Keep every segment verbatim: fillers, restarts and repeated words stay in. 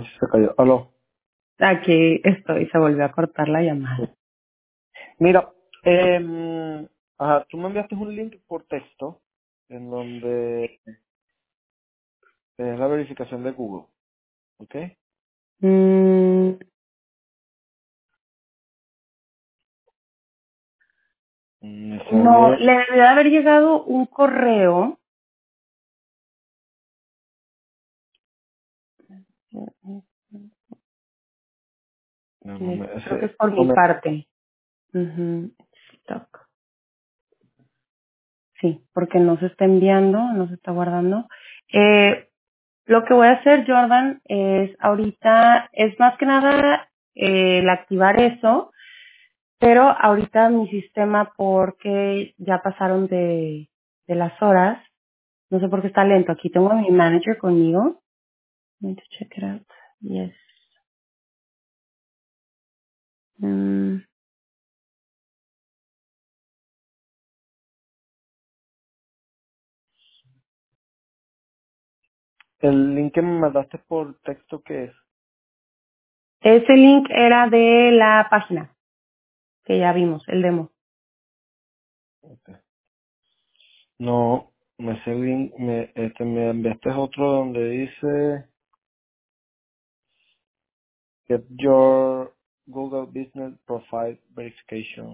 ver si se cayó. Aló. Aquí estoy, se volvió a cortar la llamada. Mira, eh, ajá, tú me enviaste un link por texto en donde es la verificación de Google, ¿ok? Mm, Me no, sale, le debe haber llegado un correo. no, no me, Creo que es ese, por no mi me, parte. Ujú, stock. Sí, porque no se está enviando, no se está guardando. Eh, lo que voy a hacer, Jordan, es ahorita, es más que nada eh, el activar eso, pero ahorita mi sistema, porque ya pasaron de, de las horas, no sé por qué está lento. Aquí tengo a mi manager conmigo. Need to check it out. Yes. Mm, el link que me mandaste por texto, ¿qué es? ese link era de la página que ya vimos, el demo. Okay. No, me sé el link, me, este, me enviaste otro donde dice Get your Google Business Profile Verification.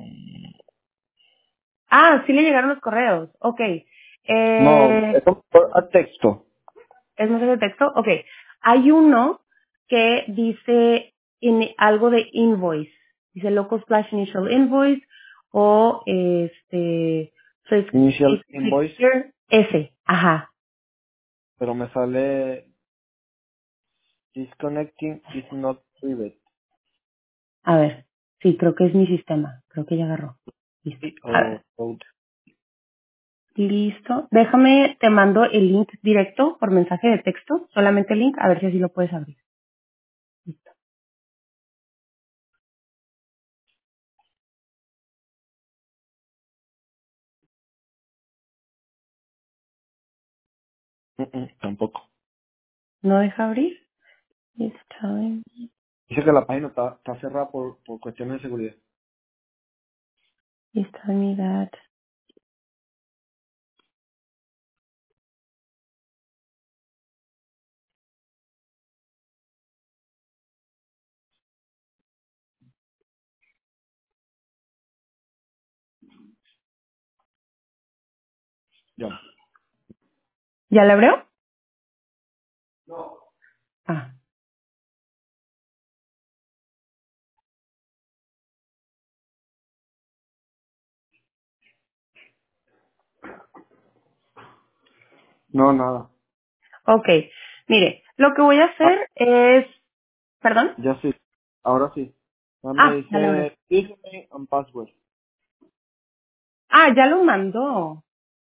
Ah, sí le llegaron los correos. Ok. No, Eh, eso por a texto. ¿Es mensaje de texto? Ok. Hay uno que dice in- algo de invoice. Dice local slash initial invoice o este, click, Initial click, click invoice, here. Ese. Ajá. pero me sale disconnecting is not private. A ver. Sí, creo que es mi sistema. Creo que ya agarró. Listo. Y- A ver. O, o- Listo. Déjame, te mando el link directo por mensaje de texto. Solamente el link, a ver si así lo puedes abrir. Listo. mm, mm, tampoco. ¿No deja abrir? It's telling, Dice que la página está, está cerrada por, por cuestiones de seguridad. it's telling me that. Ya. ¿Ya la abrió? Ah. No, nada. Ok. Mire, lo que voy a Ah, hacer es, ¿perdón? ya sí. Ahora sí. Ah, me Ah, ya la abrió. dice username and password. Ah, ya lo mandó.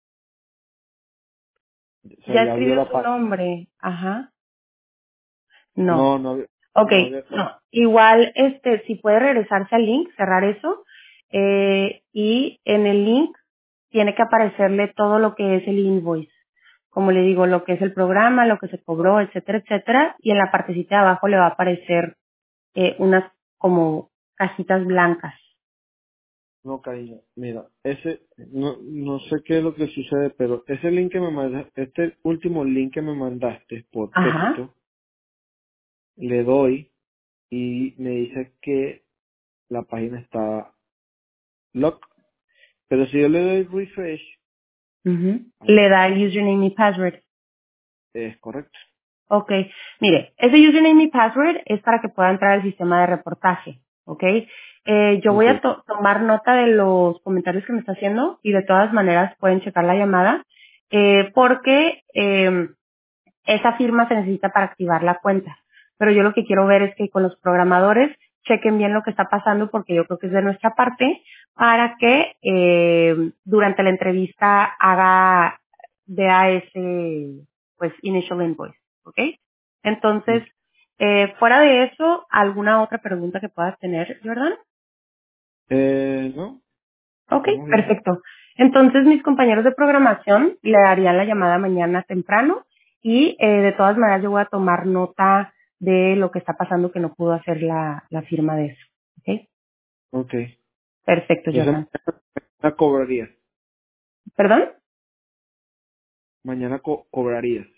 O sea, Ya ya abrió escribió la su página. nombre. Ajá. No. No, no, había- Ok, no había. no. Igual, este, si puede regresarse al link, cerrar eso, eh, y en el link tiene que aparecerle todo lo que es el invoice. Como le digo, lo que es el programa, lo que se cobró, etcétera, etcétera. Y en la partecita de abajo le va a aparecer eh, unas como cajitas blancas. No, cariño, mira, ese, no, no sé qué es lo que sucede, pero ese link que me mandaste, este último link que me mandaste por Ajá. texto, le doy y me dice que la página está lock, pero si yo le doy refresh, Ujú. ah, Le da el username y password. es correcto. Ok, mire, ese username y password es para que pueda entrar al sistema de reportaje, ¿ok? Eh, yo voy Ok, a to- tomar nota de los comentarios que me está haciendo y de todas maneras pueden checar la llamada, eh, porque eh, esa firma se necesita para activar la cuenta. Pero yo lo que quiero ver es que con los programadores chequen bien lo que está pasando porque yo creo que es de nuestra parte para que eh, durante la entrevista haga, vea ese, pues, initial invoice, ¿ok? Entonces, ok. eh, fuera de eso, ¿alguna otra pregunta que puedas tener, Jordan? Eh, no, Ok, estamos bien. perfecto. Entonces mis compañeros de programación le darían la llamada mañana temprano y eh, de todas maneras yo voy a tomar nota de lo que está pasando que no pudo hacer la, la firma de eso. ¿Ok? Ok. Perfecto, Entonces Jordan. mañana cobrarías. ¿Perdón? Mañana co- cobrarías.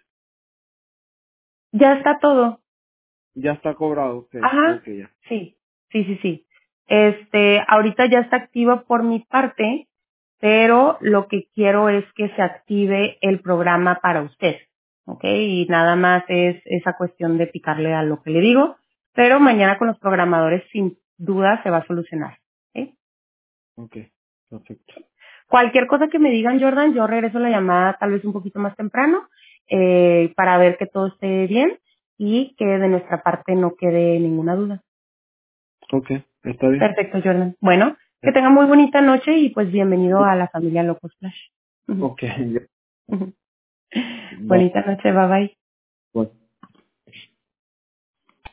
Ya está todo. Ya está cobrado. Ok. Ajá, Ok, ya. sí, sí, sí, sí. Este, ahorita ya está activo por mi parte, pero lo que quiero es que se active el programa para usted, ¿ok? Y nada más es esa cuestión de picarle a lo que le digo, pero mañana con los programadores sin duda se va a solucionar, ¿ok? Ok. Perfecto. Cualquier cosa que me digan, Jordan, yo regreso la llamada tal vez un poquito más temprano eh, para ver que todo esté bien y que de nuestra parte no quede ninguna duda. Ok. Está bien. Perfecto, Jordan. Bueno, que tenga muy bonita noche y pues bienvenido a la familia Locos Flash. Ujú. Ok. Ya. Ujú. Va. Bonita noche, bye bye. Bueno.